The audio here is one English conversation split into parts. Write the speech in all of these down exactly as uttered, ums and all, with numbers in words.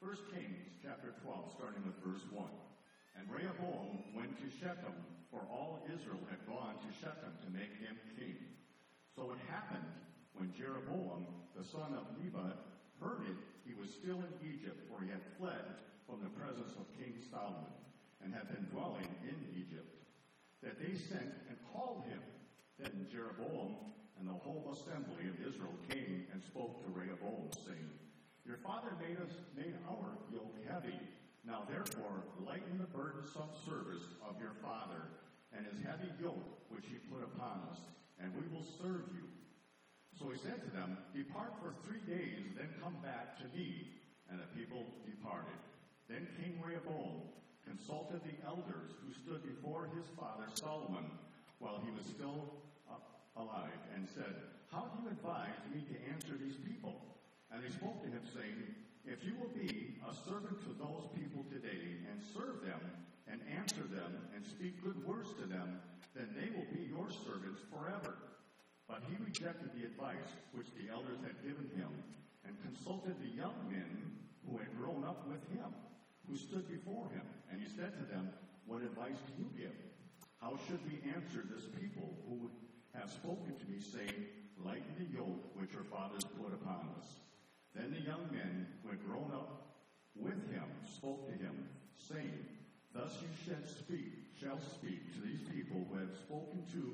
First Kings chapter twelve, starting with verse one. And Rehoboam went to Shechem, for all Israel had gone to Shechem to make him king. So it happened, when Jeroboam, the son of Nebat, heard it, he was still in Egypt, for he had fled from the presence of King Solomon, and had been dwelling in Egypt, that they sent and called him. Then Jeroboam and the whole assembly of Israel came and spoke to Rehoboam, saying, Your father made us made our yoke heavy. Now therefore lighten the burdensome service of your father, and his heavy yoke which he put upon us, and we will serve you. So he said to them, Depart for three days, then come back to me. And the people departed. Then King Rehoboam consulted the elders who stood before his father Solomon while he was still alive, and said, How do you advise me to answer these people? And they spoke to him, saying, If you will be a servant to those people today, and serve them, and answer them, and speak good words to them, then they will be your servants forever. But he rejected the advice which the elders had given him, and consulted the young men who had grown up with him, who stood before him. And he said to them, What advice do you give? How should we answer this people who have spoken to me, saying, Lighten the yoke which your fathers put upon us? Then the young men who had grown up with him spoke to him, saying, Thus you shall speak, shall speak to these people who have spoken to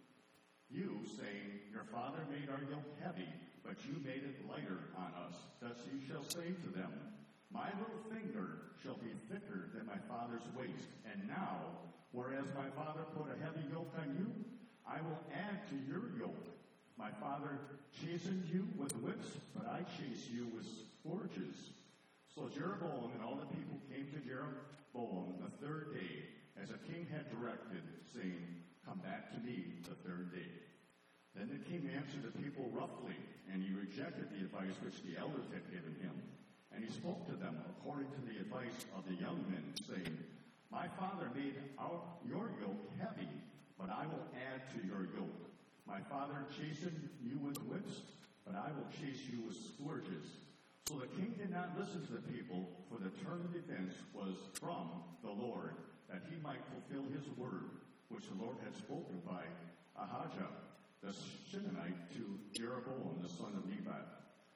you, saying, Your father made our yoke heavy, but you made it lighter on us. Thus you shall say to them, My little finger shall be thicker than my father's waist. And now, whereas my father put a heavy yoke on you, I will add to your yoke. My father chastened you with whips, but I chase you with scourges. So Jeroboam and all the people came to Jeroboam the third day, as the king had directed, saying, Come back to me the third day. Then the king answered the people roughly, and he rejected the advice which the elders had given him. And he spoke to them according to the advice of the young men, saying, My father made our, your yoke heavy, but I will add to your yoke. My father chastened you with whips, but I will chase you with scourges. So the king did not listen to the people, for the term of defense was from the Lord, that he might fulfill his word, which the Lord had spoken by Ahijah the Shilonite to Jeroboam the son of Nebat.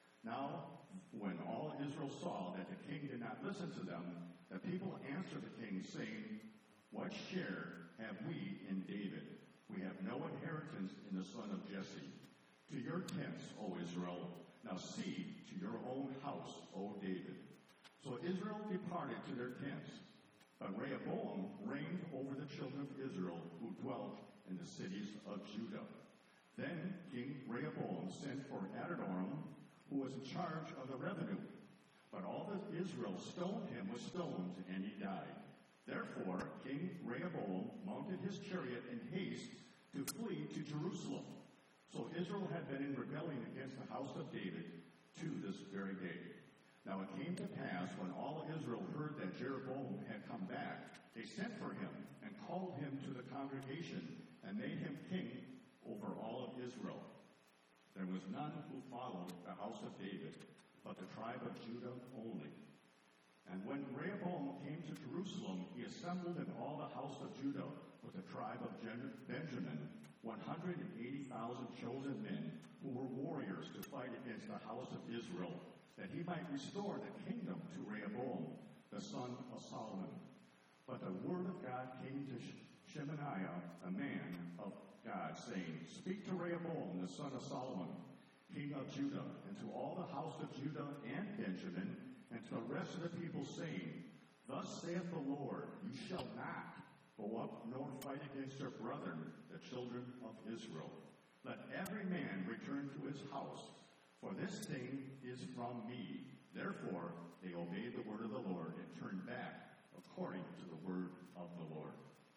Now, when all Israel saw that the king did not listen to them, the people answered the king, saying, What share have we in David? We have no inheritance in the son of Jesse. To your tents, O Israel, now see to your own house, O David. So Israel departed to their tents, but Rehoboam reigned over the children of Israel who dwelt in the cities of Judah. Then King Rehoboam sent for Adoram, who was in charge of the revenue. But all of Israel stoned him with stones, and he died. Therefore, King Rehoboam mounted his chariot in haste to flee to Jerusalem. So Israel had been in rebellion against the house of David to this very day. Now it came to pass, when all Israel heard that Jeroboam had come back, they sent for him and called him to the congregation and made him king over all of Israel. There was none who followed the house of David, but the tribe of Judah only. And when Rehoboam came to Jerusalem, he assembled in all the house of Judah with the tribe of Benjamin one hundred eighty thousand chosen men who were warriors to fight against the house of Israel, that he might restore the kingdom to Rehoboam, the son of Solomon. But the word of God came to Shemaiah, a man of God, saying, Speak to Rehoboam, the son of Solomon, king of Judah, and to all the house of Judah and Benjamin, and to the rest of the people, saying, Thus saith the Lord, You shall not go up nor fight against your brethren, the children of Israel. Let every man return to his house, for this thing is from me. Therefore they obeyed the word of the Lord and turned back according to the word of the Lord.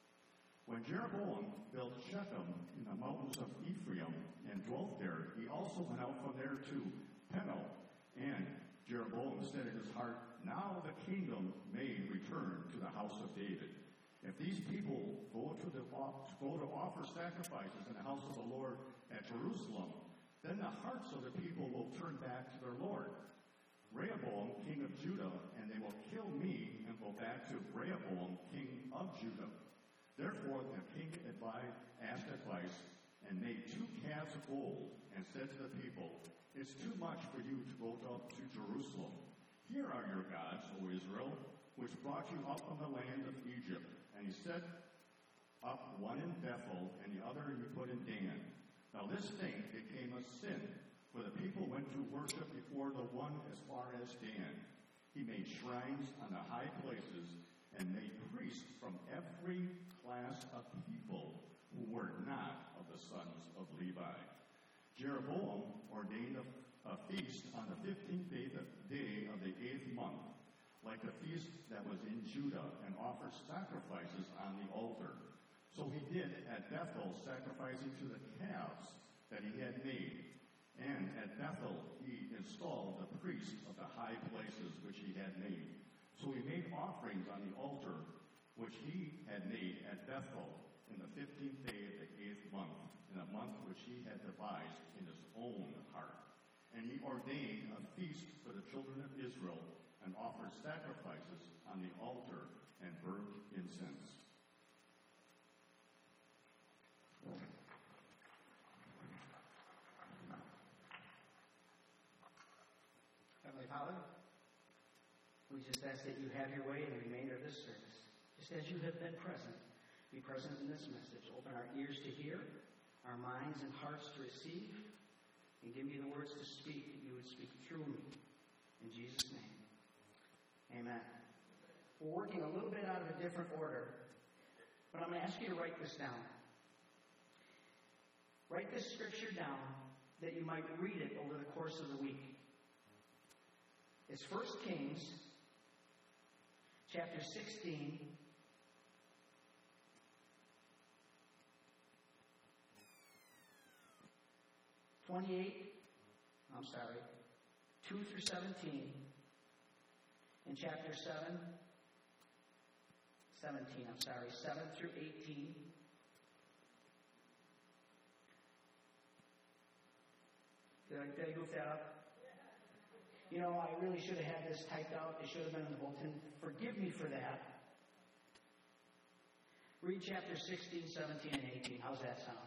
When Jeroboam built Shechem in the mountains of Ephraim and dwelt there, he also went out from there to Penuel. And Jeroboam said in his heart, Now the kingdom may return to the house of David. If these people go to, the, go to offer sacrifices in the house of the Lord at Jerusalem, then the hearts of the people will turn back to their Lord. Rehoboam, king of Judah, and they will kill me and go back to Rehoboam, king of Judah. Therefore the king advised, asked advice and made two calves of gold and said to the people, It's too much for you to go up to Jerusalem. Here are your gods, O Israel, which brought you up from the land of Egypt. And he set up one in Bethel and the other he put in Dan. Now this thing became a sin, for the people went to worship before the one as far as Dan. He made shrines on the high places and made priests from every class of people who were not of the sons of Levi. Jeroboam ordained a, a feast on the fifteenth day of the eighth month, like the feast that was in Judah, and offered sacrifices on the altar. So he did at Bethel, sacrificing to the calves that he had made. And at Bethel he installed the priests of the high places which he had made. So he made offerings on the altar which he had made at Bethel in the fifteenth day of the eighth month, in a month which he had devised in his own heart. And he ordained a feast for the children of Israel, and offered sacrifices on the altar and burnt incense. Heavenly Father, we just ask that you have your way in the remainder of this service. Just as you have been present, be present in this message. Open our ears to hear, our minds and hearts to receive, and give me the words to speak, that you would speak through me. In Jesus' name, amen. We're working a little bit out of a different order, but I'm going to ask you to write this down. Write this scripture down that you might read it over the course of the week. It's First Kings, chapter sixteen, twenty-eight, I'm sorry, two through seventeen, and chapter seven, seventeen, I'm sorry, seven through eighteen. Did I, did I goof that up? You know, I really should have had this typed out. It should have been in the bulletin. Forgive me for that. Read chapter sixteen, seventeen, and eighteen. How's that sound?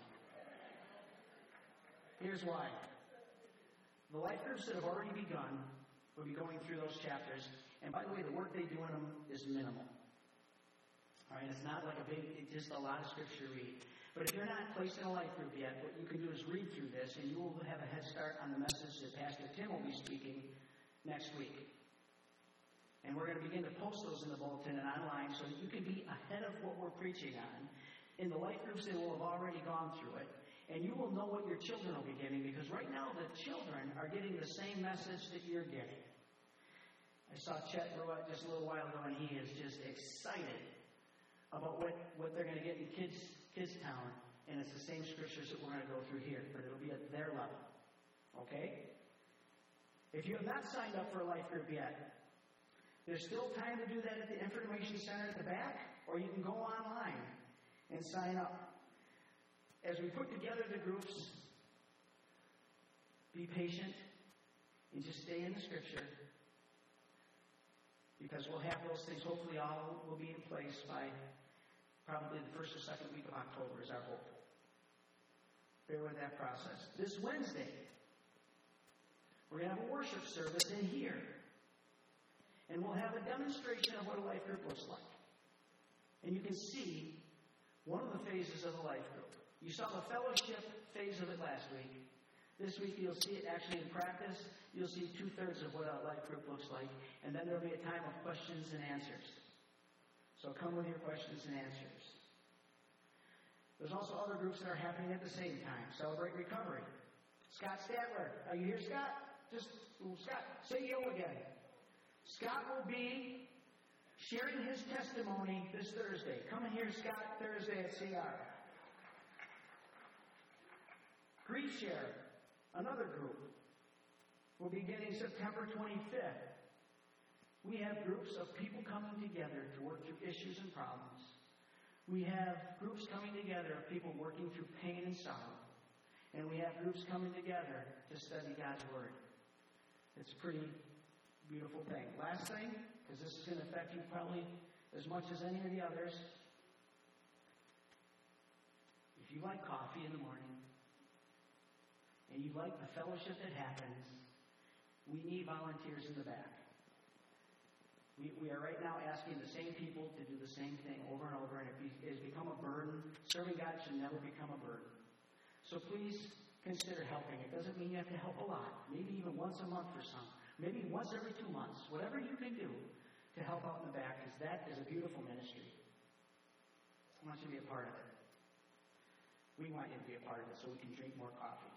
Here's why. The life groups that have already begun will be going through those chapters. And by the way, the work they do in them is minimal. All right, it's not like a big, it's just a lot of scripture to read. But if you're not placed in a life group yet, what you can do is read through this, and you will have a head start on the message that Pastor Tim will be speaking next week. And we're going to begin to post those in the bulletin and online so that you can be ahead of what we're preaching on. In the life groups, they will have already gone through it. And you will know what your children will be getting, because right now the children are getting the same message that you're getting. I saw Chet Ruett just a little while ago, and he is just excited about what, what they're going to get in Kids, Kids Town. And it's the same scriptures that we're going to go through here, but it'll be at their level. Okay? If you have not signed up for a life group yet, there's still time to do that at the information center at the back, or you can go online and sign up. As we put together the groups, be patient and just stay in the scripture, because we'll have those things. Hopefully all will be in place by probably the first or second week of October is our hope. Bear with that process. This Wednesday, we're going to have a worship service in here. And we'll have a demonstration of what a life group looks like. And you can see one of the phases of the life group. You saw the fellowship phase of it last week. This week you'll see it actually in practice. You'll see two-thirds of what a life group looks like. And then there'll be a time of questions and answers. So come with your questions and answers. There's also other groups that are happening at the same time. Celebrate Recovery. Scott Statler. Are you here, Scott? Just, Scott, say yo again. Scott will be sharing his testimony this Thursday. Come and hear Scott Thursday at C R. Grief Share, another group, will be beginning September twenty-fifth. We have groups of people coming together to work through issues and problems. We have groups coming together of people working through pain and sorrow. And we have groups coming together to study God's Word. It's pretty Beautiful thing. Last thing, because this is going to affect you probably as much as any of the others. If you like coffee in the morning, and you like the fellowship that happens, we need volunteers in the back. We, we are right now asking the same people to do the same thing over and over, and it, be, it has become a burden. Serving God should never become a burden. So please consider helping. It doesn't mean you have to help a lot. Maybe even once a month for some. Maybe once every two months. Whatever you can do to help out in the back, because that is a beautiful ministry. I want you to be a part of it. We want you to be a part of it so we can drink more coffee.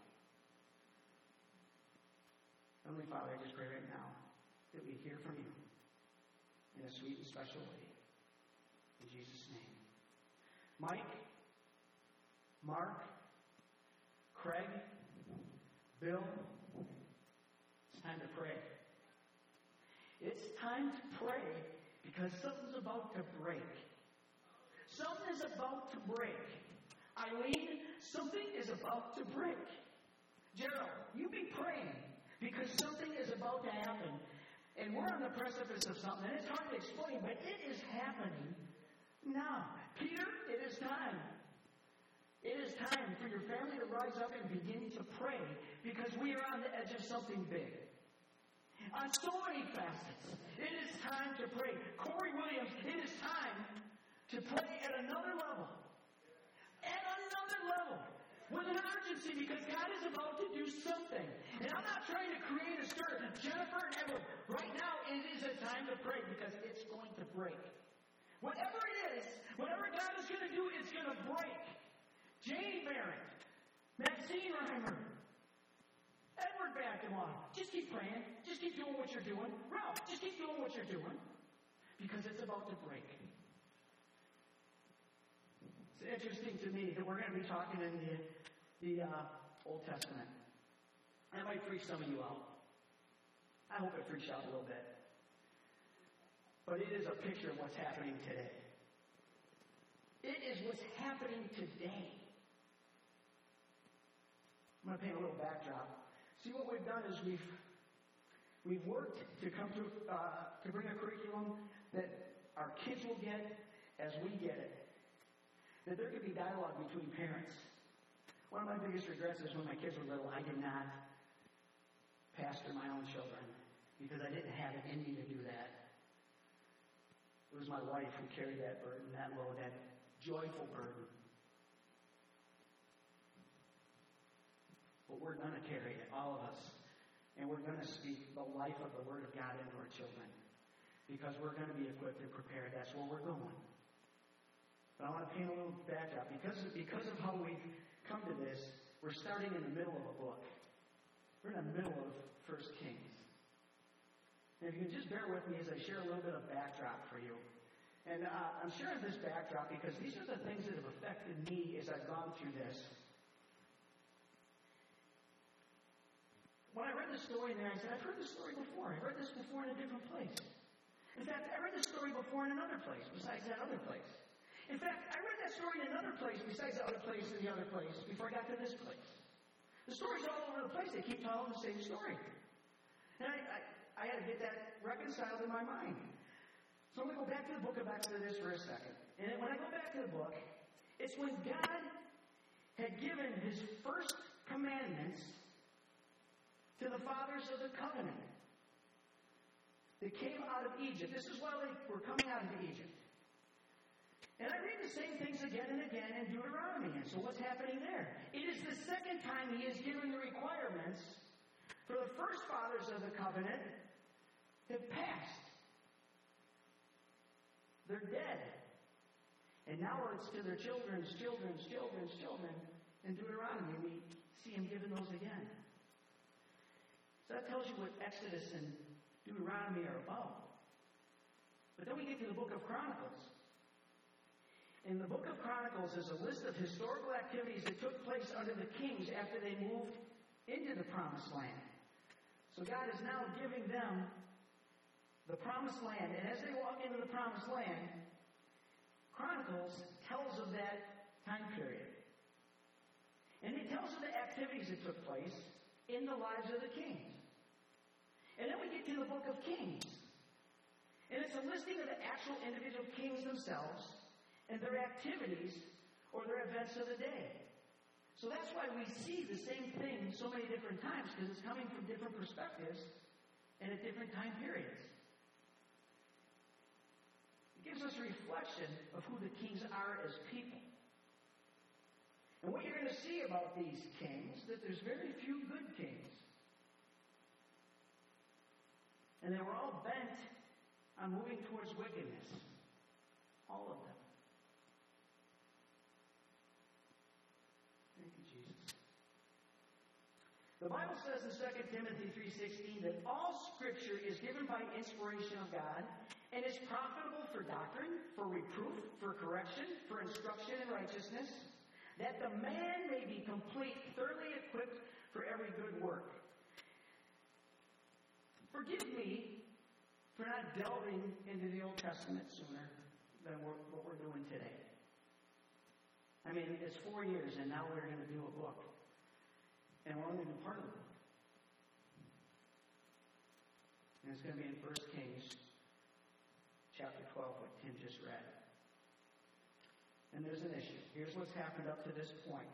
Heavenly Father, I just pray right now that we hear from you in a sweet and special way. In Jesus' name. Mike, Mark, Craig, Bill, it's time to pray. It's time to pray because something's about to break. Something is about to break. Eileen, something is about to break. Gerald, you be praying because something is about to happen. And we're on the precipice of something. And it's hard to explain, but it is happening now. Peter, it is time. It is time for your family to rise up and begin to pray because we are on the edge of something big. On so many facets, it is time to pray. Corey Williams, it is time to pray at another level. At another level. With an urgency because God is about to do something. And I'm not trying to create a stir. Jennifer and Edward, right now it is a time to pray because it's going to break. Whatever it is, whatever God is going to do, it's going to break. Jane Barrett, Maxine Reimer, Edward Backelon, just keep praying. Just keep doing what you're doing. Ralph, just keep doing what you're doing because it's about to break. It's interesting to me that we're going to be talking in the, the uh, Old Testament. That might freak some of you out. I hope it freaks you out a little bit. But it is a picture of what's happening today. It is what's happening today. I'm going to paint a little backdrop. See, what we've done is we've we've worked to come to uh, to bring a curriculum that our kids will get as we get it. That there could be dialogue between parents. One of my biggest regrets is when my kids were little, I did not pastor my own children because I didn't have it in me to do that. It was my wife who carried that burden, that load, that joyful burden. But we're going to carry it, all of us. And we're going to speak the life of the Word of God into our children. Because we're going to be equipped and prepared. That's where we're going. But I want to paint a little backdrop. Because, because of how we've come to this, we're starting in the middle of a book. We're in the middle of First Kings. And if you can just bear with me as I share a little bit of backdrop for you. And uh, I'm sharing this backdrop because these are the things that have affected me as I've gone through this. When I read the story there, I said, I've heard this story before. I've read this before in a different place. In fact, I read this story before in another place besides that other place. In fact, I read that story in another place besides the other place and the other place before I got to this place. The story's all over the place. They keep telling the same story. And I, I, I had to get that reconciled in my mind. So I'm going to go back to the book of Exodus for a second. And when I go back to the book, it's when God had given his first commandments to the fathers of the covenant. They came out of Egypt. This is while they were coming out of Egypt. And I read the same things again and again in Deuteronomy. And so what's happening there? It is the second time he has given the requirements for the first fathers of the covenant have passed. They're dead. And now it's to their children's children's children's children in Deuteronomy. We see him giving those again. So that tells you what Exodus and Deuteronomy are about. But then we get to the book of Chronicles. In the book of Chronicles is a list of historical activities that took place under the kings after they moved into the Promised Land. So God is now giving them the Promised Land. And as they walk into the Promised Land, Chronicles tells of that time period. And it tells of the activities that took place in the lives of the kings. And then we get to the book of Kings. actual individual kings themselves and their activities or their events of the day. So that's why we see the same thing so many different times, because it's coming from different perspectives and at different time periods. It gives us a reflection of who the kings are as people. And what you're going to see about these kings, that there's very few good kings. And they were all bent on moving towards wickedness. All of them. Thank you, Jesus. The Bible says in Second Timothy three sixteen that all Scripture is given by inspiration of God and is profitable for doctrine, for reproof, for correction, for instruction in righteousness, that the man may be complete, thoroughly equipped for every good work. Forgive me for not delving into the Old Testament sooner than we're, what we're doing today. I mean, it's four years, and now we're going to do a book. And we're only going to do part of the book. And it's going to be in First Kings, chapter twelve, what Tim just read. And there's an issue. Here's what's happened up to this point.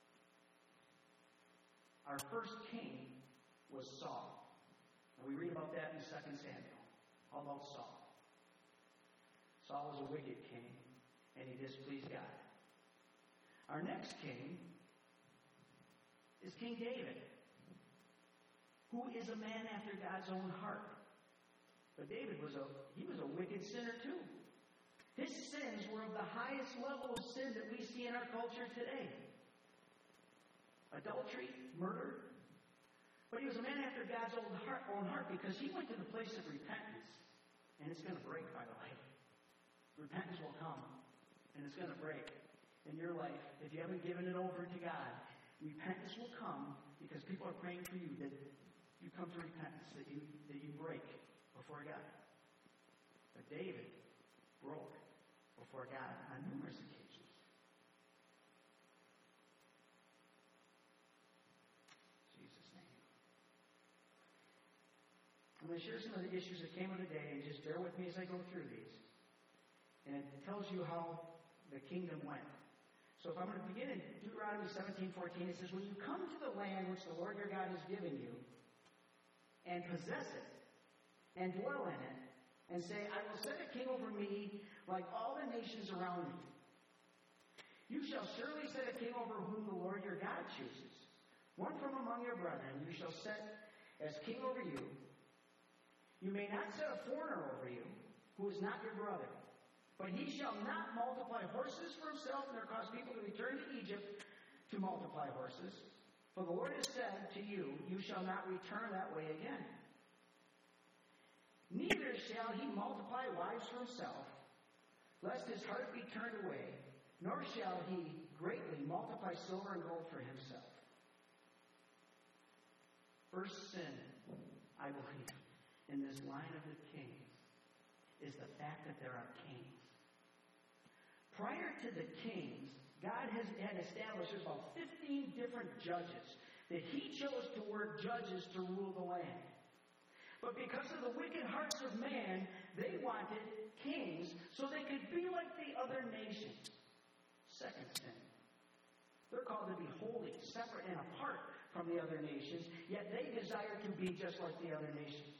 Our first king was Saul. And we read about that in Second Samuel. All about Saul. Saul was a wicked king, and he displeased God. Our next king is King David, who is a man after God's own heart. But David was a he was a wicked sinner too. His sins were of the highest level of sin that we see in our culture today. Adultery, murder. But he was a man after God's own heart, own heart because he went to the place of repentance. And it's going to break, by the way. Repentance will come. And it's going to break in your life. If you haven't given it over to God, repentance will come because people are praying for you that you come to repentance, that you, that you break before God. But David broke before God on numerous occasions. In Jesus' name. I'm going to share some of the issues that came up today, and just bear with me as I go through these. And it tells you how the kingdom went. So if I'm going to begin in Deuteronomy seventeen fourteen, it says, when you come to the land which the Lord your God has given you, and possess it, and dwell in it, and say, I will set a king over me like all the nations around me. You shall surely set a king over whom the Lord your God chooses, one from among your brethren you shall set as king over you. You may not set a foreigner over you, who is not your brother. But he shall not multiply horses for himself, nor cause people to return to Egypt to multiply horses. For the Lord has said to you, you shall not return that way again. Neither shall he multiply wives for himself, lest his heart be turned away, nor shall he greatly multiply silver and gold for himself. First sin, I believe, in this line of the kings is the fact that there are kings. Prior to the kings, God has, had established there's about fifteen different judges that he chose to work judges to rule the land. But because of the wicked hearts of man, they wanted kings so they could be like the other nations. Second sin. They're called to be holy, separate, and apart from the other nations, yet they desire to be just like the other nations.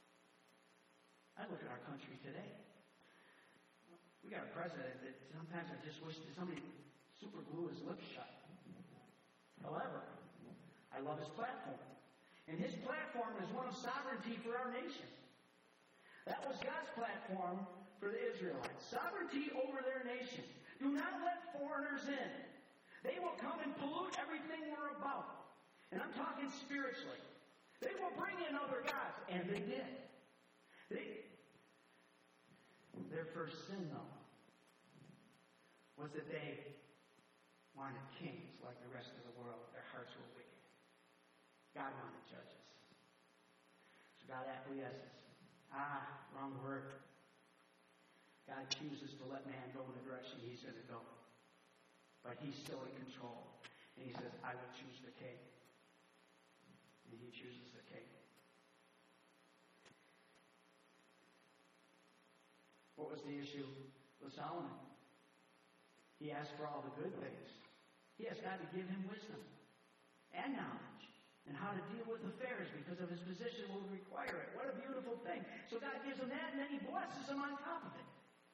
I look at our country today. We got a president that sometimes I just wish that somebody super glue his lips shut. However, I love his platform. And his platform is one of sovereignty for our nation. That was God's platform for the Israelites. Sovereignty over their nation. Do not let foreigners in. They will come and pollute everything we're about. And I'm talking spiritually. They will bring in other gods. And they did. They, their first sin, though, was that they wanted kings like the rest of the world. Their hearts were wicked. God wanted judges. So God acquiesces. Ah, wrong word. God chooses to let man go in the direction he's going to go. But he's still in control. And he says, I will choose the king. And he chooses the king. What What was the issue with Solomon? He asked for all the good things. He asked God to give him wisdom and knowledge and how to deal with affairs because of his position would require it. What a beautiful thing. So God gives him that, and then he blesses him on top of it.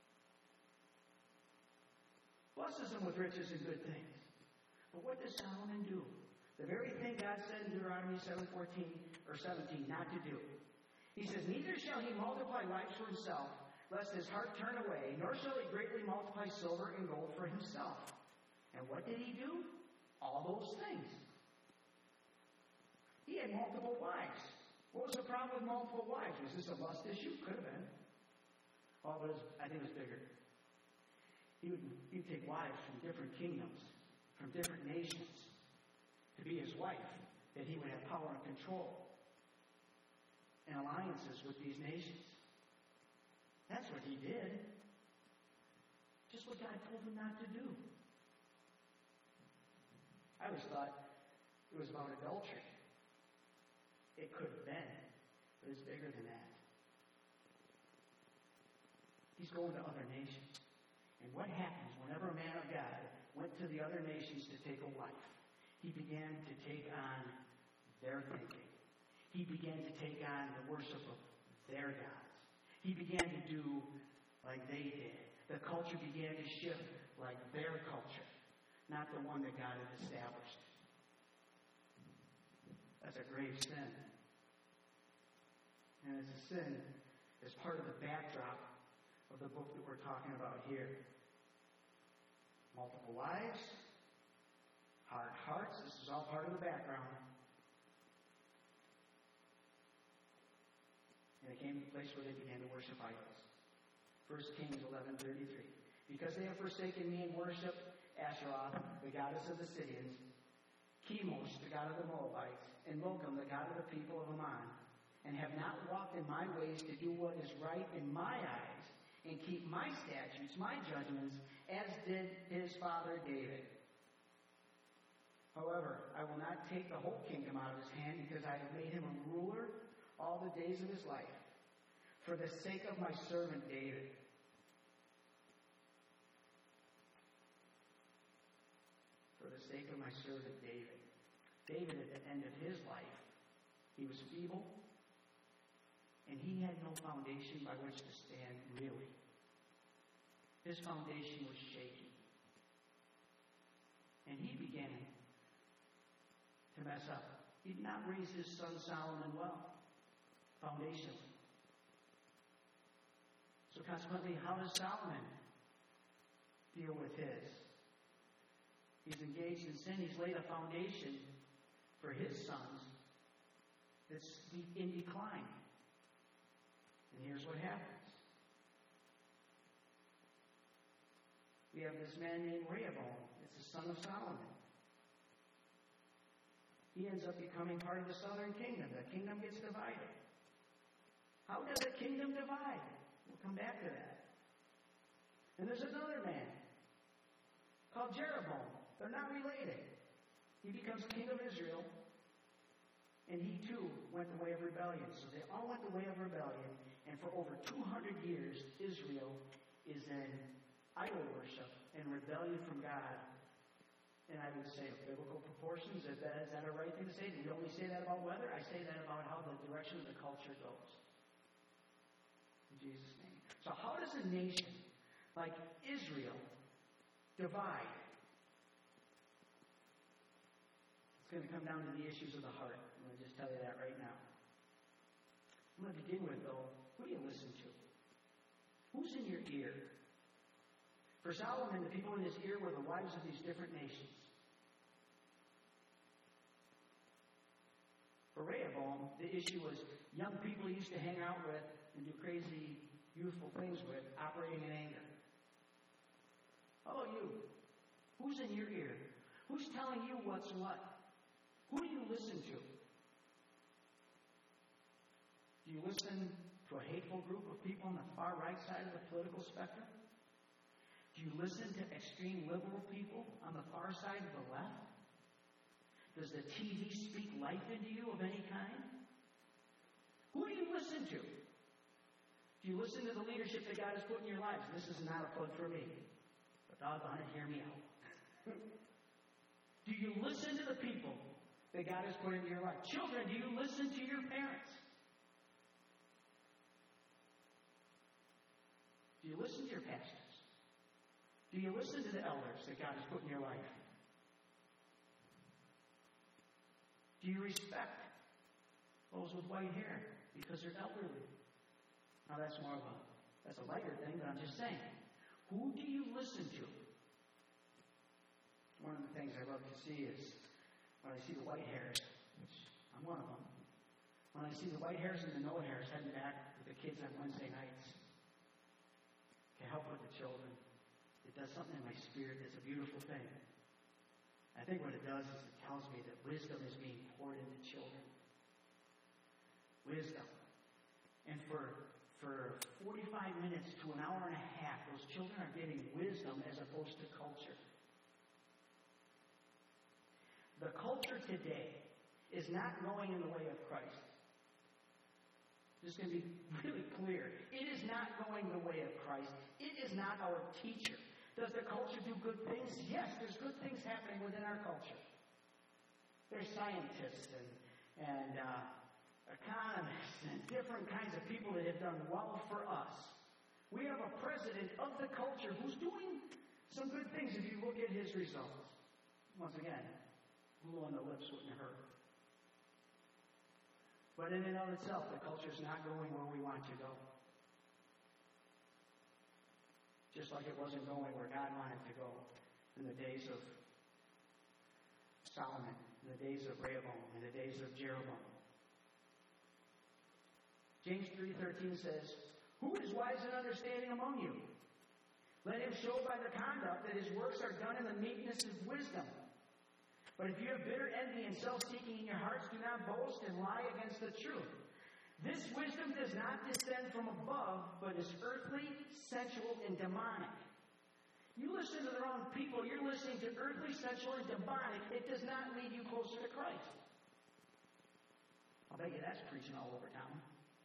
Blesses him with riches and good things. But what does Solomon do? The very thing God said in Deuteronomy seven fourteen or seventeen not to do. He says, neither shall he multiply wives for himself, lest his heart turn away, nor shall he greatly multiply silver and gold for himself. And what did he do? All those things. He had multiple wives. What was the problem with multiple wives? Was this a lust issue? Could have been. Oh, but it was, I think it was bigger. He would, he would take wives from different kingdoms, from different nations, to be his wife, that he would have power and control and alliances with these nations. That's what he did. Just what God told him not to do. I always thought it was about adultery. It could have been, but it's bigger than that. He's going to other nations. And what happens whenever a man of God went to the other nations to take a wife? He began to take on their thinking. He began to take on the worship of their gods. He began to do like they did. The culture began to shift like their culture, not the one that God had established. That's a grave sin. And it's a sin as part of the backdrop of the book that we're talking about here. Multiple wives, hard hearts, this is all part of the background. And it came to the place where they began to worship idols. First Kings eleven thirty-three. Because they have forsaken me and worshipped Asheroth, the goddess of the Sidonians, Chemosh, the god of the Moabites, and Milcom, the god of the people of Ammon, and have not walked in my ways to do what is right in my eyes, and keep my statutes, my judgments, as did his father David. However, I will not take the whole kingdom out of his hand, because I have made him a ruler all the days of his life, for the sake of my servant David. For the sake of my servant David. David, at the end of his life, he was feeble, and he had no foundation by which to stand, really. His foundation was shaky. And he began to mess up. He did not raise his son Solomon well, foundationally. So consequently, how does Solomon deal with his? He's engaged in sin. He's laid a foundation for his sons that's in decline. And here's what happens. We have this man named Rehoboam. It's the son of Solomon. He ends up becoming part of the southern kingdom. The kingdom gets divided. How does a kingdom divide? We'll come back to that. And there's another man called Jeroboam. They're not related. He becomes king of Israel, and he too went the way of rebellion. So they all went the way of rebellion, and for over two hundred years, Israel is in idol worship and rebellion from God. And I would say of biblical proportions. Is that, is that a right thing to say? Do you only say that about weather? I say that about how the direction of the culture goes. In Jesus' name. So how does a nation like Israel divide? It's going to come down to the issues of the heart. I'm going to just tell you that right now. I'm going to begin with, though, who do you listen to? Who's in your ear? For Solomon, the people in his ear were the wives of these different nations. For Rehoboam, the issue was young people he used to hang out with and do crazy, youthful things with, operating in anger. How about you? Who's in your ear? Who's telling you what's what? Who do you listen to? Do you listen to a hateful group of people on the far right side of the political spectrum? Do you listen to extreme liberal people on the far side of the left? Does the T V speak life into you of any kind? Who do you listen to? Do Do you listen to the leadership that God has put in your lives? This is not a plug for me. But doggone it, hear me out. Do you listen to the people that God has put into your life? Children, do you listen to your parents? Do you listen to your pastors? Do you listen to the elders that God has put in your life? Do you respect those with white hair because they're elderly? Now that's more of a that's a lighter thing, but I'm just saying. Who do you listen to? One of the things I love to see is when I see the white hairs, which I'm one of them. When I see the white hairs and the no hairs heading back with the kids on Wednesday nights to help with the children, it does something in my spirit that's a beautiful thing. I think what it does is it tells me that wisdom is being poured into children. Wisdom. And for, for forty-five minutes to an hour and a half, those children are getting wisdom as opposed to culture. The culture today is not going in the way of Christ. Just going to be really clear. It is not going the way of Christ. It is not our teacher. Does the culture do good things? Yes, there's good things happening within our culture. There's scientists and, and uh, economists and different kinds of people that have done well for us. We have a president of the culture who's doing some good things if you look at his results. Once again, glue on the lips wouldn't hurt. But in and of itself, the culture's not going where we want to go. Just like it wasn't going where God wanted to go in the days of Solomon, in the days of Rehoboam, in the days of Jeroboam. James three thirteen says, "Who is wise and understanding among you? Let him show by the conduct that his works are done in the meekness of wisdom. But if you have bitter envy and self-seeking in your hearts, do not boast and lie against the truth. This wisdom does not descend from above, but is earthly, sensual, and demonic." You listen to the wrong people, you're listening to earthly, sensual, and demonic. It does not lead you closer to Christ. I'll bet you that's preaching all over town.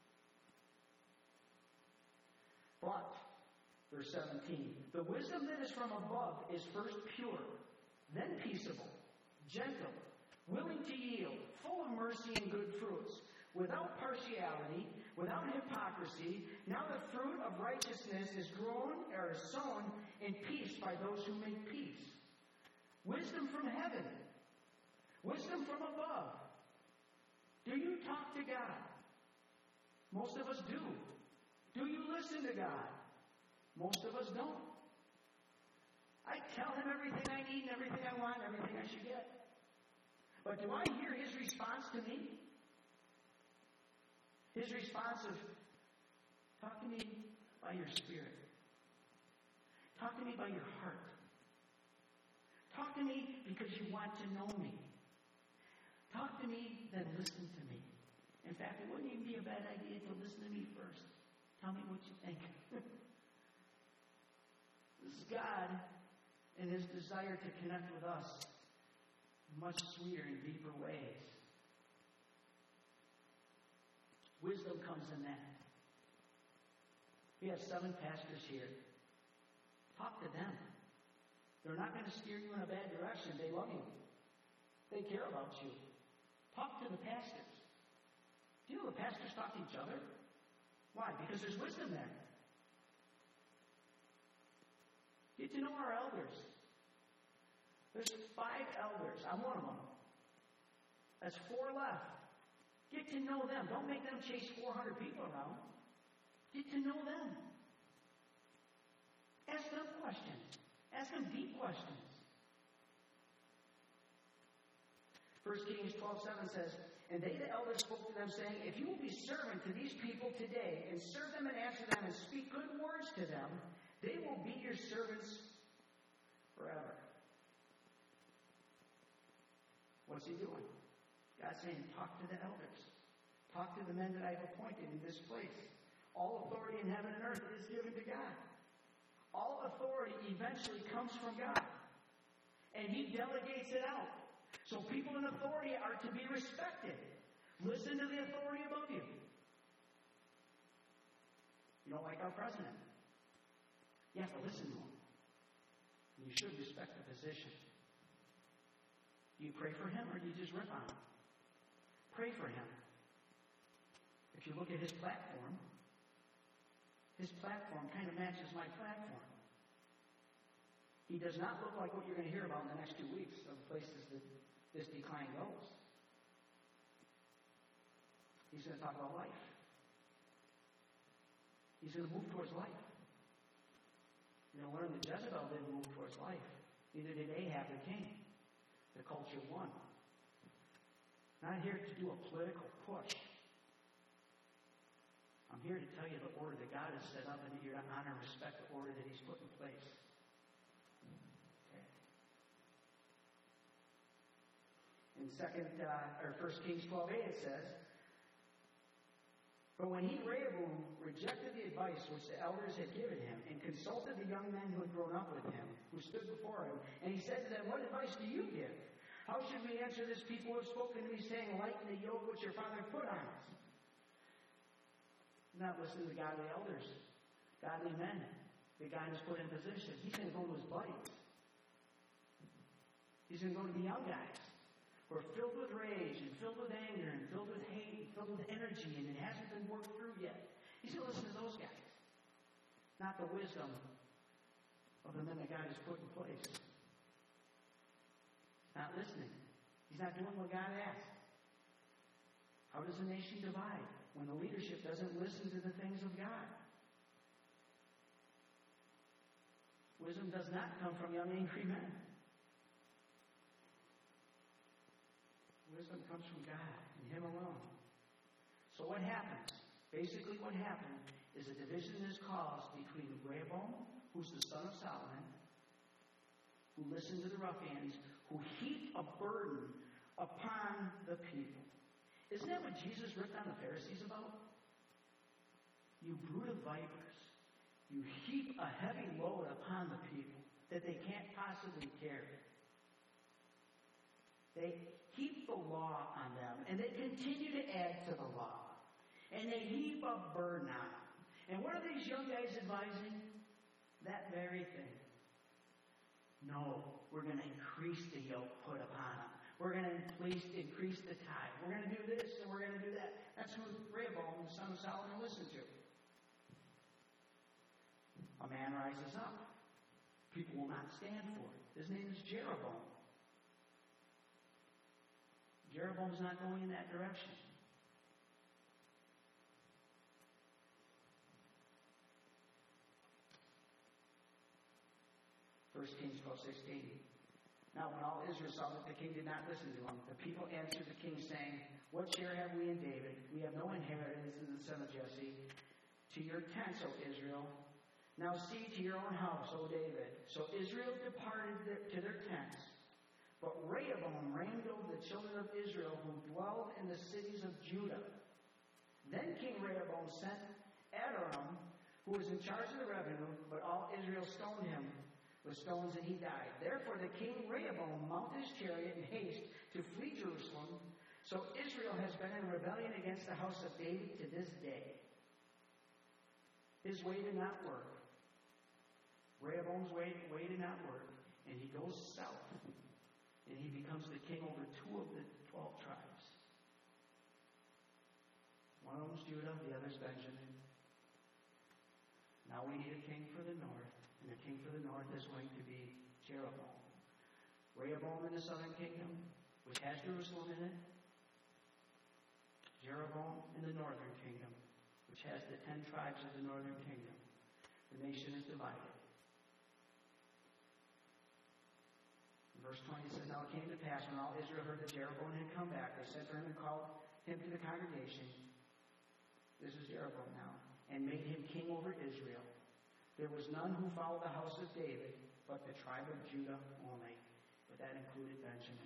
But, verse seventeen, "The wisdom that is from above is first pure, then peaceable, gentle, willing to yield, full of mercy and good fruits, without partiality, without hypocrisy. Now the fruit of righteousness is grown or is sown in peace by those who make peace." Wisdom from heaven. Wisdom from above. Do you talk to God? Most of us do. Do you listen to God? Most of us don't. I tell him everything I need and everything I want and everything I should get. But do I hear his response to me? His response of, talk to me by your spirit. Talk to me by your heart. Talk to me because you want to know me. Talk to me, then listen to me. In fact, it wouldn't even be a bad idea to listen to me first. Tell me what you think. This is God and his desire to connect with us in much sweeter and deeper ways. Wisdom comes in that. We have seven pastors here. Talk to them. They're not going to steer you in a bad direction. They love you. They care about you. Talk to the pastors. Do you know the pastors talk to each other? Why? Because there's wisdom there. Get to know our elders. There's five elders. I'm one of them. That's four left. Get to know them. Don't make them chase four hundred people around. Get to know them. Ask them questions. Ask them deep questions. First Kings twelve seven says, "And they, the elders, spoke to them, saying, If you will be servant to these people today, and serve them and answer them, and speak good words to them, they will be your servants forever." What's he doing? God's saying, talk to the elders. Talk to the men that I've appointed in this place. All authority in heaven and earth is given to God. All authority eventually comes from God. And he delegates it out. So people in authority are to be respected. Listen to the authority above you. You don't our president. You have to listen to him. You should respect the position. Do you pray for him or do you just rip on him? Pray for him. If you look at his platform, his platform kind of matches my platform. He does not look like what you're going to hear about in the next two weeks of the places that this decline goes. He's going to talk about life. He's going to move towards life. You're going to learn that Jezebel didn't move towards life. Neither did Ahab the king. The culture won. Not here to do a political push. I'm here to tell you the order that God has set up and that you're to honor and respect the order that he's put in place. Okay. In second uh, or First Kings twelve eight it says, but when he, Rehoboam, rejected the advice which the elders had given him and consulted the young men who had grown up with him, who stood before him, and he said to them, what advice do you give? How should we answer this people who have spoken to me, saying, lighten the yoke which your father put on us? Not listening to godly elders, godly men that God has put in position. He's going to go to his buddies. He's going to go to the young guys who are filled with rage and filled with anger and filled with hate and filled with energy and it hasn't been worked through yet. He's going to listen to those guys, not the wisdom of the men that God has put in place. He's not listening. He's not doing what God asked. How does a nation divide when the leadership doesn't listen to the things of God? Wisdom does not come from young, angry men. Wisdom comes from God and him alone. So what happens? Basically what happened is a division is caused between Rehoboam, who's the son of Solomon, who listened to the ruffians, who heaped a burden upon the people. Isn't that what Jesus ripped on the Pharisees about? You brood of vipers, you heap a heavy load upon the people that they can't possibly carry. They heap the law on them, and they continue to add to the law. And they heap a burden on them. And what are these young guys advising? That very thing. No, we're going to increase the yoke put upon them. We're going to increase, increase the tithe. We're going to do this and we're going to do that. That's who Rehoboam, the son of Solomon, listened to. A man rises up. People will not stand for it. His name is Jeroboam. Jeroboam's not going in that direction. First Kings twelve sixteen. Now when all Israel saw that the king did not listen to him, the people answered the king, saying, what share have we in David? We have no inheritance in the son of Jesse. To your tents, O Israel. Now see to your own house, O David. So Israel departed to their tents. But Rehoboam reigned over the children of Israel who dwelled in the cities of Judah. Then King Rehoboam sent Adoram, who was in charge of the revenue, but all Israel stoned him with stones and he died. Therefore the king Rehoboam mounted his chariot in haste to flee Jerusalem. So Israel has been in rebellion against the house of David to this day. His way did not work. Rehoboam's way, way did not work. And he goes south. And he becomes the king over two of the twelve tribes. One of them's Judah, the other's Benjamin. Now we need a king for the north. And the king for the north is going to be Jeroboam. Rehoboam in the southern kingdom, which has Jerusalem in it. Jeroboam in the northern kingdom, which has the ten tribes of the northern kingdom. The nation is divided. Verse twenty says, now it came to pass when all Israel heard that Jeroboam had come back, they sent for him and called him to the congregation. This is Jeroboam now. And made him king over Israel. There was none who followed the house of David, but the tribe of Judah only. But that included Benjamin.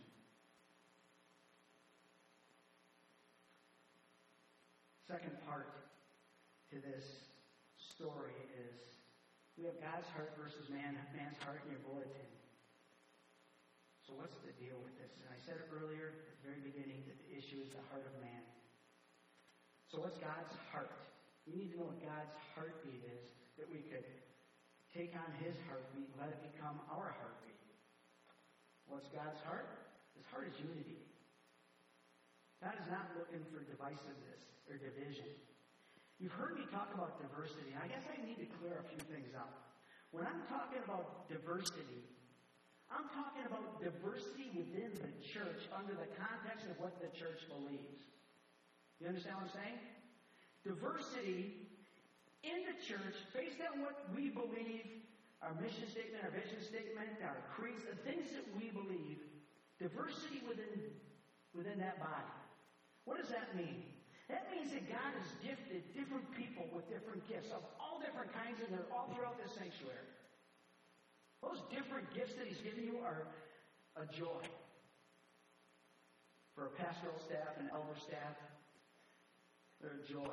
Second part to this story is we have God's heart versus man, man's heart in your bulletin. So what's the deal with this? And I said it earlier at the very beginning that the issue is the heart of man. So what's God's heart? We need to know what God's heartbeat is, that we could take on His heartbeat and let it become our heartbeat. What's God's heart? His heart is unity. God is not looking for divisiveness or division. You've heard me talk about diversity. I guess I need to clear a few things up. When I'm talking about diversity, I'm talking about diversity within the church under the context of what the church believes. You understand what I'm saying? Diversity in the church based on what we believe, our mission statement, our vision statement, our creeds, the things that we believe. Diversity within, within that body. What does that mean? That means that God has gifted different people with different gifts of all different kinds, and they're all throughout this sanctuary. Those different gifts that He's given you are a joy. For a pastoral staff and elder staff, they're a joy.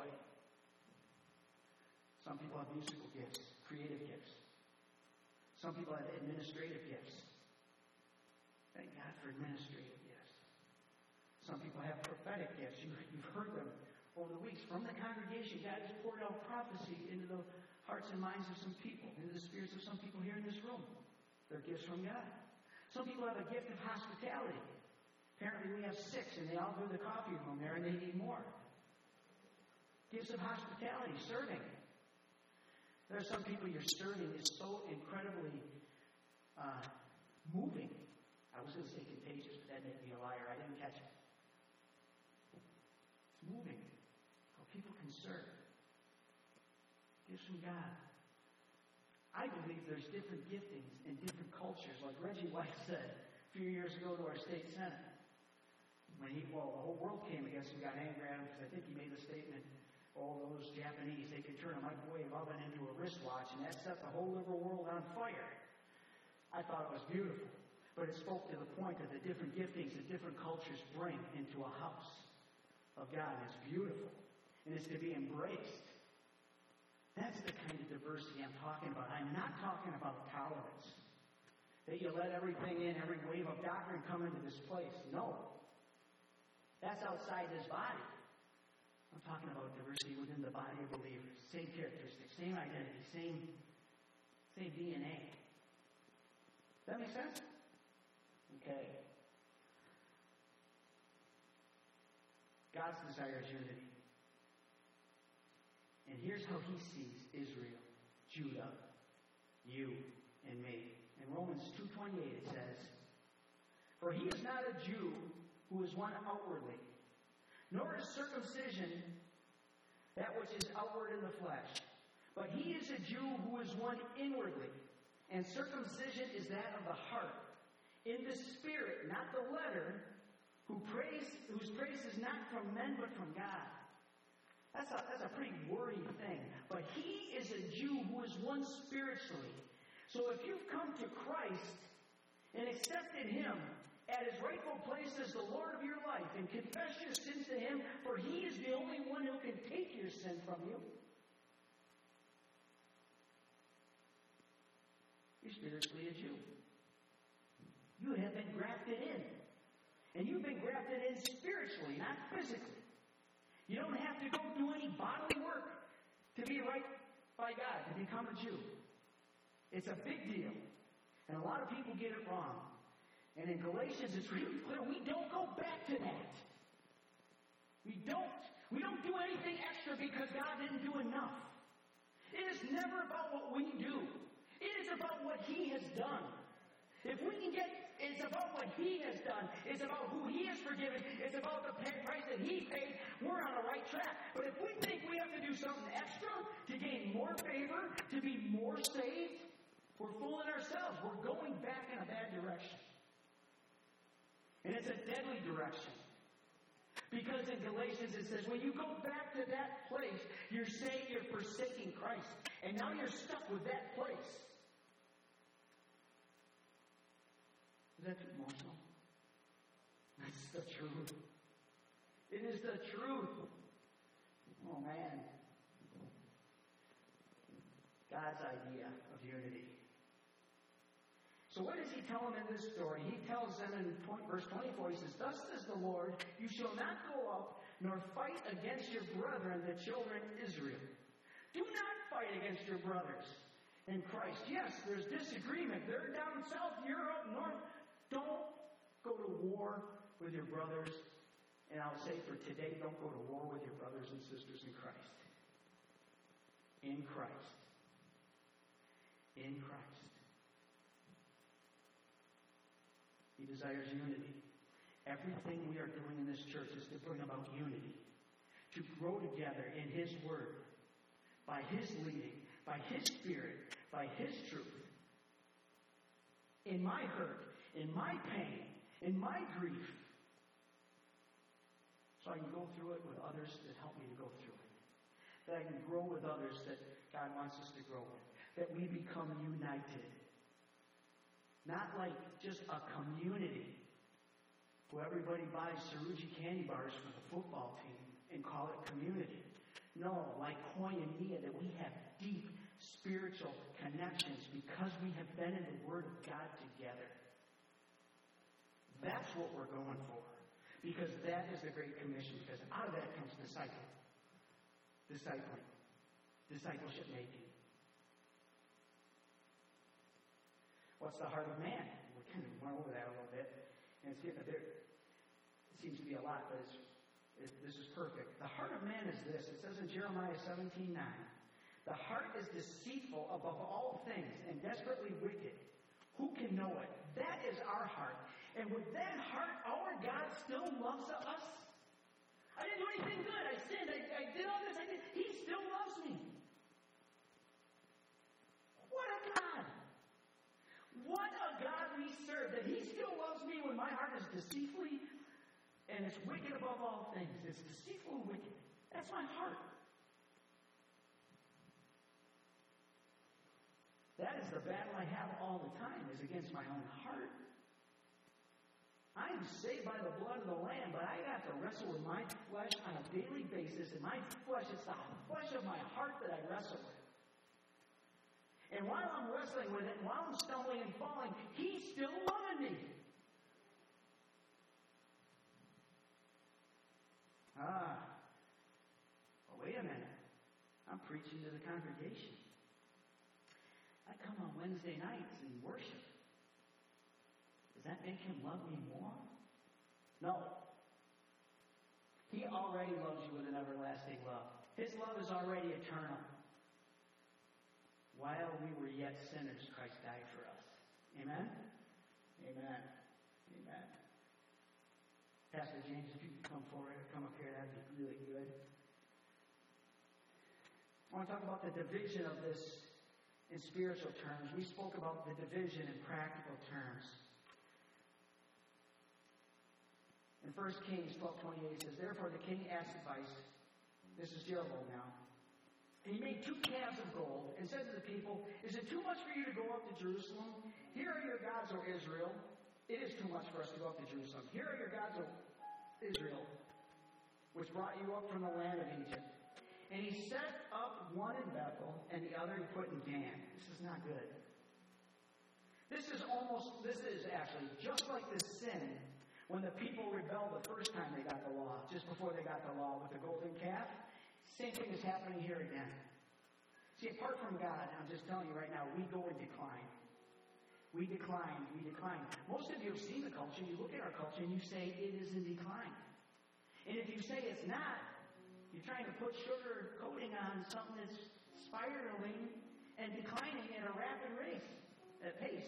Some people have musical gifts, creative gifts. Some people have administrative gifts. Thank God for administrative gifts. Some people have prophetic gifts. You, you've heard them over the weeks. From the congregation, God has poured out prophecy into the hearts and minds of some people, into the spirits of some people here in this room. They're gifts from God. Some people have a gift of hospitality. Apparently we have six, and they all go to the coffee room there, and they need more. Gifts of hospitality, serving. There are some people your serving is so incredibly uh, moving. I was going to say contagious, but that made me a liar. I didn't catch it. It's moving. How people can serve. Gifts from God. I believe there's different giftings in different cultures. Like Reggie White said a few years ago to our state senate. When he, well, the whole world came against him, got angry at him, because I think he made the statement, oh, those Japanese, they could turn a microwave oven into a wristwatch, and that set the whole liberal world on fire. I thought it was beautiful. But it spoke to the point of the different giftings that different cultures bring into a house of God. It's beautiful. And it's to be embraced. That's the kind of diversity I'm talking about. I'm not talking about tolerance. That you let everything in, every wave of doctrine come into this place. No. That's outside this body. I'm talking about diversity within the body of believers. Same characteristics, same identity, same, same D N A. Does that make sense? Okay. God's desire is unity. And here's how He sees Israel, Judah, you, and me. In Romans two twenty-eight it says, "For he is not a Jew who is one outwardly, nor is circumcision that which is outward in the flesh. But he is a Jew who is one inwardly, and circumcision is that of the heart, in the spirit, not the letter, who praise, whose praise is not from men but from God." That's a, that's a pretty wordy thing. But he is a Jew who is one spiritually. So if you've come to Christ and accepted Him at His rightful place as the Lord of your life and confess your sins to Him, for He is the only one who can take your sin from you, you're spiritually a Jew. You have been grafted in. And you've been grafted in spiritually, not physically. You don't have to go do any bodily work to be right by God, to become a Jew. It's a big deal. And a lot of people get it wrong. And in Galatians, it's really clear, we don't go back to that. We don't. We don't do anything extra because God didn't do enough. It is never about what we do. It is about what He has done. If we can get, it's about what He has done. It's about who He has forgiven. It's about the price that He paid. We're on the right track. But if we think we have to do something extra to gain more favor, to be more saved, we're fooling ourselves. We're going back in a bad direction. And it's a deadly direction. Because in Galatians it says, when you go back to that place, you're saying you're forsaking Christ. And now you're stuck with that place. Is that too emotional? That's the truth. It is the truth. Oh, man. God's idea of unity. So what does He tell them in this story? He tells them in verse twenty-four, He says, "Thus says the Lord, you shall not go up nor fight against your brethren, the children of Israel. Do not fight against your brothers in Christ. Yes, there's disagreement. They're down south, you're up north. Don't go to war with your brothers. And I'll say for today, don't go to war with your brothers and sisters in Christ. In Christ. In Christ. He desires unity. Everything we are doing in this church is to bring about unity. To grow together in His Word. By His leading. By His Spirit. By His truth. In my hurt. In my pain. In my grief. So I can go through it with others that help me to go through it. That I can grow with others that God wants us to grow with. That we become united. Not like just a community where everybody buys Saruji candy bars for the football team and call it community. No, like koinonia, that we have deep spiritual connections because we have been in the Word of God together. That's what we're going for. Because that is the Great Commission. Because out of that comes disciple. Discipling. Discipleship making. What's the heart of man? We kind of went over that a little bit. And it's getting a bit, it seems to be a lot, but it's, it, this is perfect. The heart of man is this. It says in Jeremiah seventeen nine, the heart is deceitful above all things and desperately wicked. Who can know it? That is our heart. And with that heart, our God still loves us. I didn't do anything good. I sinned. I, I did all this. I did. He still loves me. What a God. What a God we serve. That He still loves me when my heart is deceitfully and it's wicked above all things. It's deceitful and wicked. That's my heart. That is the battle I have all the time, is against my own heart. I am saved by the blood of the Lamb, but I have to wrestle with my flesh on a daily basis. And my flesh, it's the flesh of my heart that I wrestle with. And while I'm wrestling with it, while I'm stumbling and falling, He's still loving me. Ah. Well, wait a minute. I'm preaching to the congregation. I come on Wednesday nights and worship. Does that make Him love me more? No. He already loves you with an everlasting love. His love is already eternal. While we were yet sinners, Christ died for us. Amen? Amen. Amen. Pastor James, if you could come forward, come up here, that'd be really good. I want to talk about the division of this in spiritual terms. We spoke about the division in practical terms. In First Kings twelve twenty-eight, it says, therefore the king asked advice. This is Jeroboam now. And he made two calves of gold and said to the people, is it too much for you to go up to Jerusalem? Here are your gods, O Israel. It is too much for us to go up to Jerusalem. Here are your gods, O Israel, which brought you up from the land of Egypt. And he set up one in Bethel and the other he put in Dan. This is not good. This is almost, this is actually just like the sin when the people rebelled the first time they got the law, just before they got the law with the golden calf. Same thing is happening here again. See, apart from God, I'm just telling you right now, we go in decline. We decline, we decline. Most of you have seen the culture. You look at our culture and you say it is in decline. And if you say it's not, you're trying to put sugar coating on something that's spiraling and declining at a rapid rate, at pace.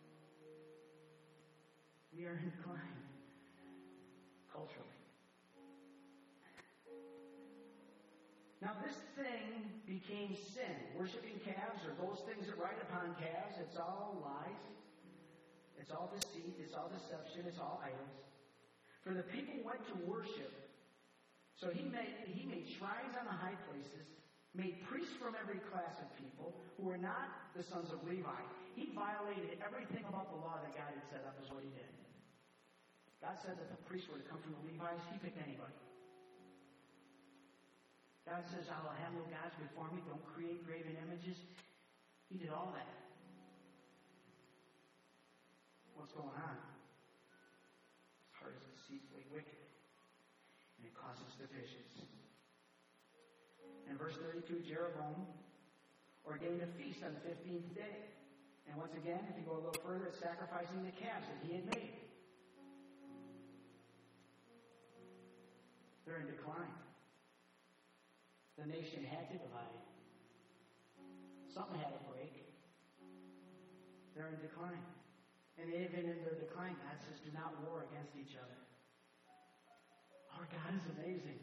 We are in decline culturally. Now this thing became sin. Worshipping calves or those things that ride upon calves, it's all lies. It's all deceit. It's all deception. It's all idols. For the people went to worship. So he made, he made shrines on the high places, made priests from every class of people who were not the sons of Levi. He violated everything about the law that God had set up is what he did. God said that the priests were to come from the Levites. He picked anybody. God says, I will have no gods before me. Don't create graven images. He did all that. What's going on? His heart is deceitfully wicked. And it causes divisions. In verse thirty-two, Jeroboam ordained a feast on the fifteenth day. And once again, if you go a little further, it's sacrificing the calves that he had made. They're in decline. The nation had to divide. Something had to break. They're in decline. And even in their decline, God says, do not war against each other. Our God is amazing.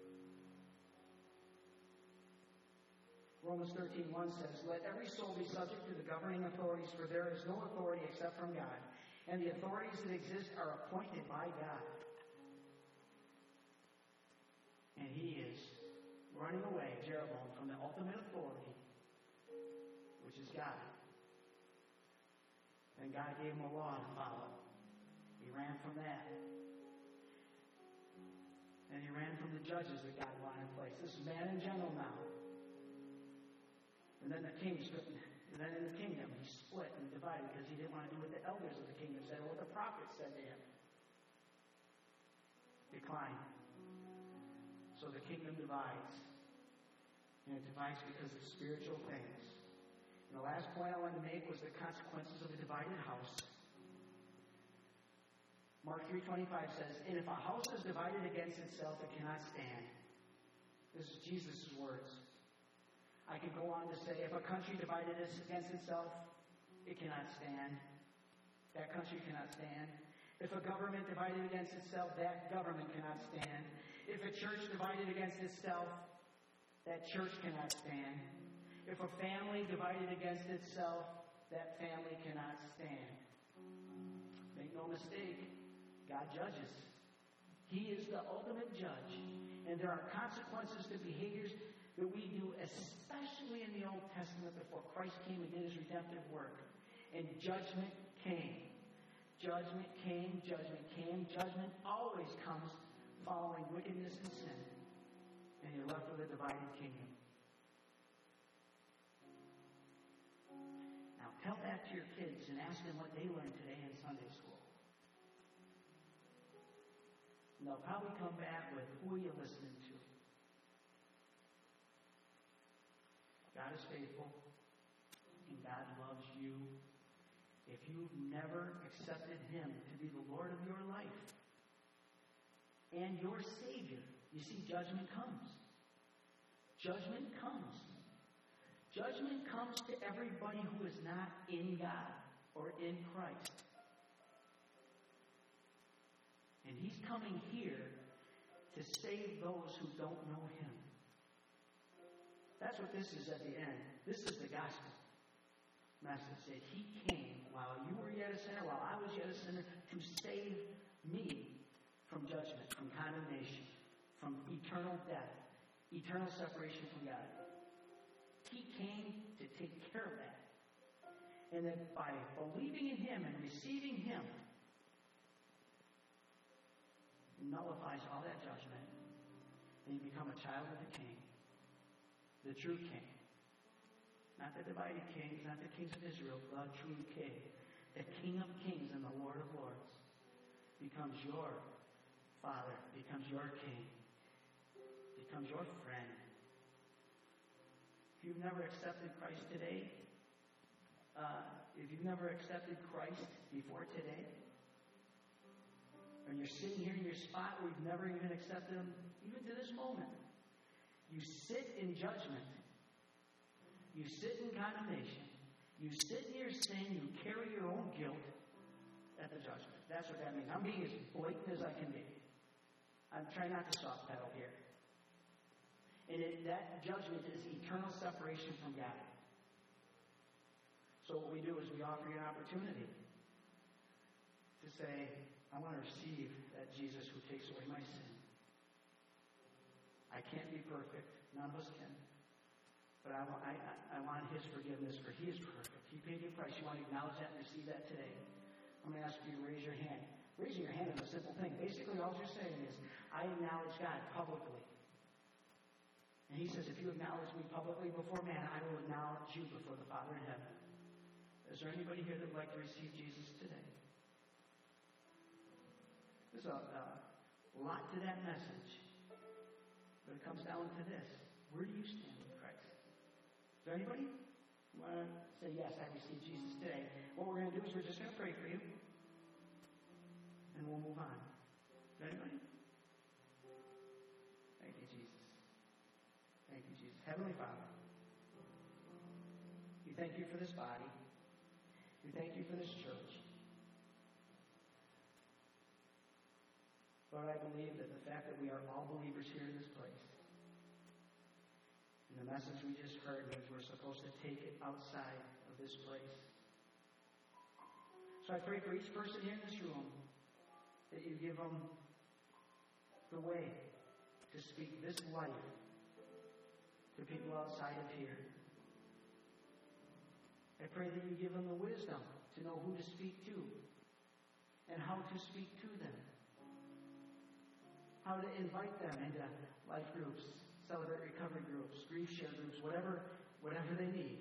Romans thirteen one says, let every soul be subject to the governing authorities, for there is no authority except from God, and the authorities that exist are appointed by God. And he is running away, Jeroboam, from the ultimate authority, which is God. And God gave him a law to follow. He ran from that. And he ran from the judges that God wanted in place. This is man in general now. And then the king split, and then in the kingdom he split and divided because he didn't want to do what the elders of the kingdom said or what the prophets said to him. Decline. So the kingdom divides. And it divides because of spiritual things. And the last point I wanted to make was the consequences of a divided house. Mark three twenty-five says, and if a house is divided against itself, it cannot stand. This is Jesus' words. I could go on to say, if a country divided against itself, it cannot stand. That country cannot stand. If a government divided against itself, that government cannot stand. If a church divided against itself, that church cannot stand. If a family divided against itself, that family cannot stand. Make no mistake, God judges. He is the ultimate judge. And there are consequences to behaviors that we do, especially in the Old Testament before Christ came and did his redemptive work. And judgment came. Judgment came, judgment came. Judgment always comes following wickedness and sin. And you're left with a divided kingdom. Now tell that to your kids and ask them what they learned today in Sunday school. And they'll probably come back with, who are you listening to? God is faithful, and God loves you. If you've never accepted him to be the Lord of your life and your Savior, you see, judgment comes. Judgment comes. Judgment comes to everybody who is not in God or in Christ. And he's coming here to save those who don't know him. That's what this is at the end. This is the gospel message. That he came while you were yet a sinner, while I was yet a sinner, to save me from judgment, from condemnation, from eternal death, eternal separation from God. He came to take care of that. And that by believing in him and receiving him, nullifies all that judgment, and you become a child of the King. The true King. Not the divided kings, not the kings of Israel, the true King. The King of kings and the Lord of lords becomes your Father, becomes your King, becomes your friend. If you've never accepted Christ today, uh, if you've never accepted Christ before today, and you're sitting here in your spot where you've never even accepted him, even to this moment, you sit in judgment. You sit in condemnation. You sit in your sin. You carry your own guilt at the judgment. That's what that means. I'm being as blatant as I can be. I'm trying not to soft pedal here. And it, that judgment is eternal separation from God. So what we do is we offer you an opportunity to say, I want to receive that Jesus who takes away my sin. I can't be perfect. None of us can. But I, I, I want his forgiveness, for he is perfect. He paid your price. You want to acknowledge that and receive that today? I'm going to ask you to raise your hand. Raising your hand is a simple thing. Basically, all you're saying is, I acknowledge God publicly. And he says, if you acknowledge me publicly before man, I will acknowledge you before the Father in heaven. Is there anybody here that would like to receive Jesus today? There's a, a lot to that message. But it comes down to this. Where do you stand with Christ? Is there anybody who want to say, yes, I received Jesus today? What we're going to do is we're just going to pray for you. And we'll move on. Is there anybody? Thank you, Jesus. Thank you, Jesus. Heavenly Father, we thank you for this body. We thank you for this church. Lord, I believe that the fact that we are all believers here in this place, and the message we just heard means we're supposed to take it outside of this place. So I pray for each person here in this room that you give them the way to speak this life to people outside of here. I pray that you give them the wisdom to know who to speak to and how to speak to them. How to invite them into life groups, celebrate recovery groups, grief share groups, whatever, whatever they need.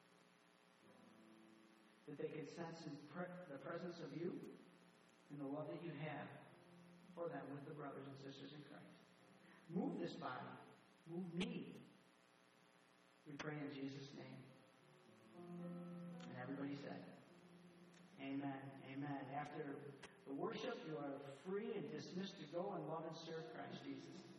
That they can sense in pre- the presence of you and the love that you have for them with the brothers and sisters in Christ. Move this body. Move me. We pray in Jesus' name. And everybody said, amen, amen. After the worship, you are free and dismissed to go and love and serve Christ Jesus.